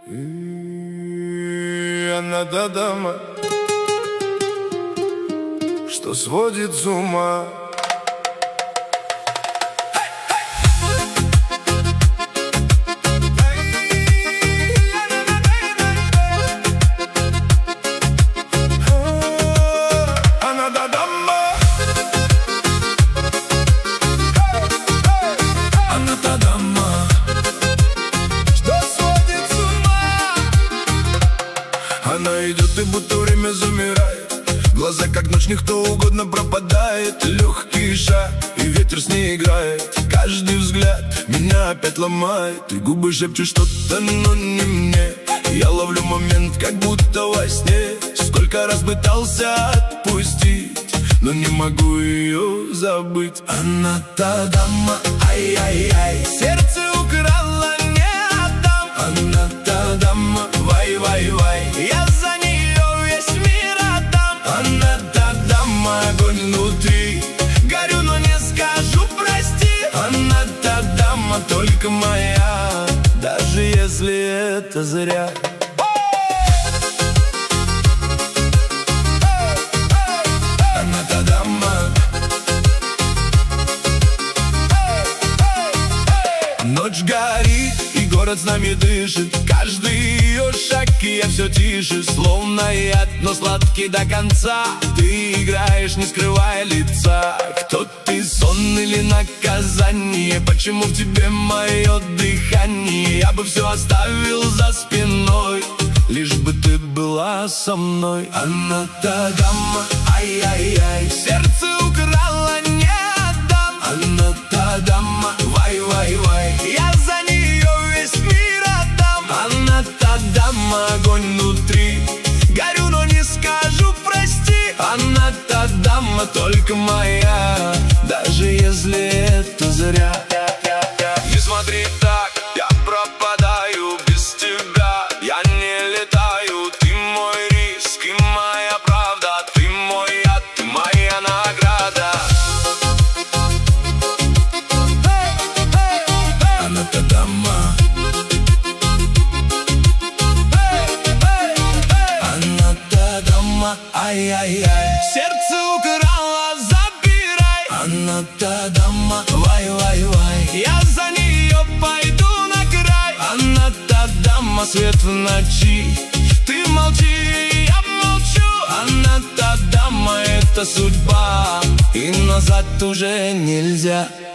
И она та дама, что сводит с ума. Она идет и будто время замирает, глаза как ночь, никто угодно пропадает. Легкий шаг и ветер с ней играет, каждый взгляд меня опять ломает. И губы шепчут что-то, но не мне. Я ловлю момент, как будто во сне. Сколько раз пытался отпустить, но не могу ее забыть. Она та дама, ай-яй-яй, сердце украла, не отдам. Она та дама, вай-вай-вай, я за нее весь мир отдам. Она та дама, огонь внутри, горю, но не скажу прости. Она та дама, только моя, даже если это зря. Она та дама. Ночь горит, и город с нами дышит, каждый ее шаг, и я все тише. Словно яд, но сладкий до конца. Ты играешь, не скрывая лица. Кто ты, сон или наказание? Почему в тебе мое дыхание? Я бы все оставил за спиной, лишь бы ты была со мной. Она та дама, ай-яй-яй, сердце украла, не отдам. Она та дама, вай-вай-вай, я за нее весь мир отдам. Она та дама, огонь внутри, горю, но не скажу прости. Она та дама, только моя, даже если это зря. Не смотри так, я пропадаю без тебя. Я не летаю, ты мой риск и моя правда. Ты мой яд, ты моя награда. Она та дама. Она та дама, ай-яй-яй, сердце украла, забирай. Она та дама, вай-вай-вай, я за нее пойду на край. Она та дама, свет в ночи, ты молчи, я молчу. Она та дама, это судьба, и назад уже нельзя.